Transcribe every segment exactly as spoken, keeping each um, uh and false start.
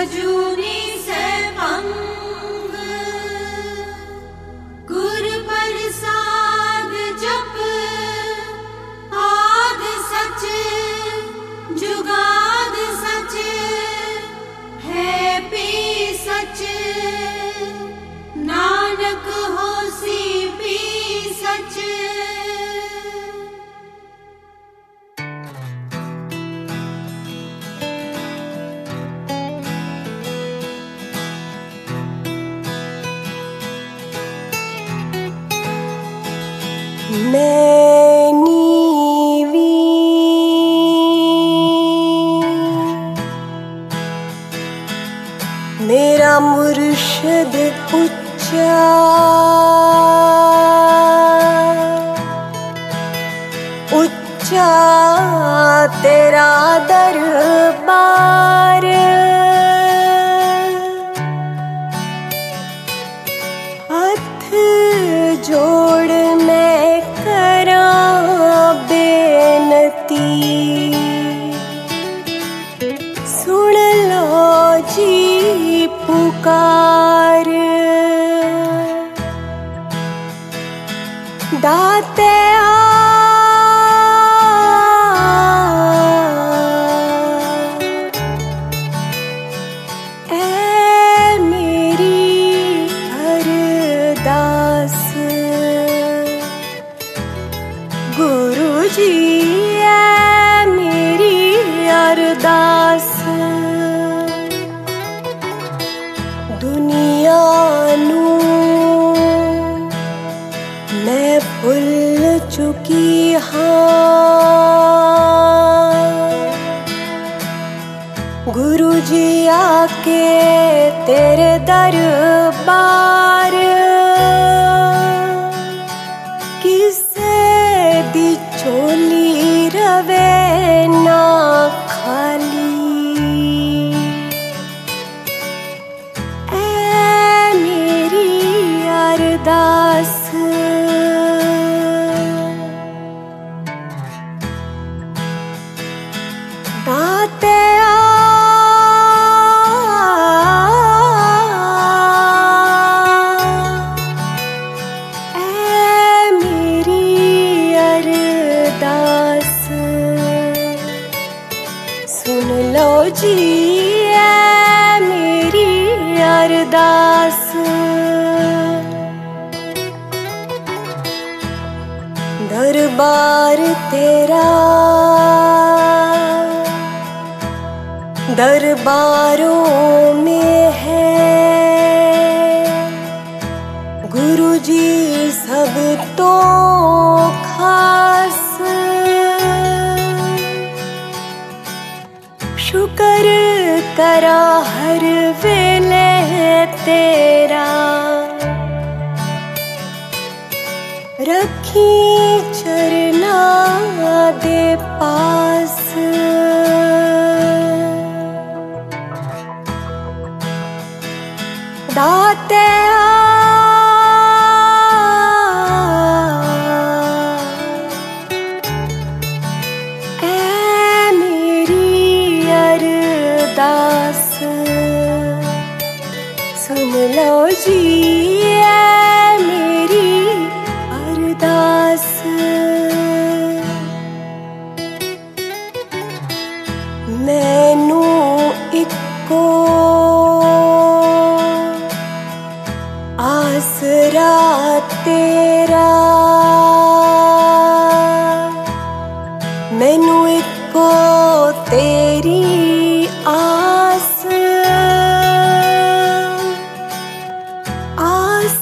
जूनी से पंग गुर प्रसाद जप आद सच जुगाद सच है पी सच नानक होसी पी सच। मैं नीवी मेरा मुर्शिद उच्चा उच्चा तेरा दरबार हाथ जोड़ मैं बेनती सुन लो जी पुकार दाते ऐ मेरी अरदास गुरु जी है मेरी अरदास दुनिया नू मैं भुल चुकी हाँ गुरु जी आके तेरे दरबार दी चोली रवे ना खाली ऐ मेरी अरदास दाते सुन लो जी है मेरी अरदास दरबार तेरा दरबारों में है गुरु जी सब तो खास शुक्र करा हर वेले तेरा रखी चरना दे पास दाते सुन लो जी है मेरी अरदास मैनू इको आसरा तेरा मैनू इको तेरी आस आस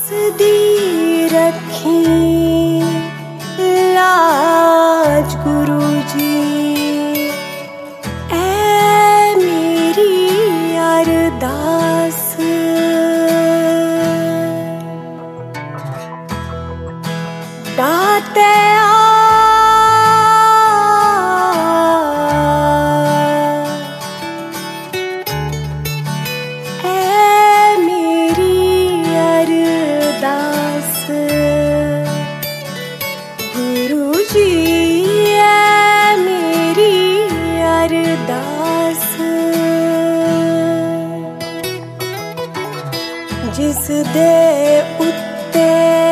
जिस दे उत्ते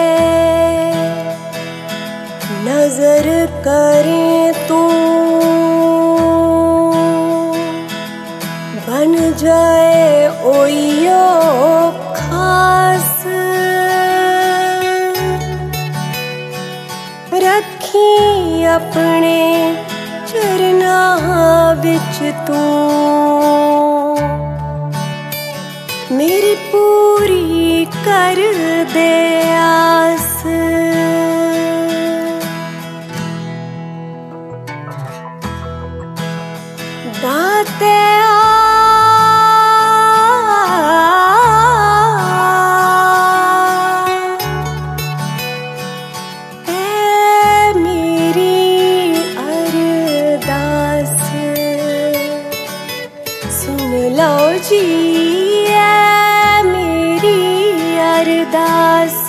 नजर करे तू बन जाए ओयो खास। रखी अपने चरना विच तू मेरी पूरी कर दे आस। दाते लो जी ऐ मेरी अरदास।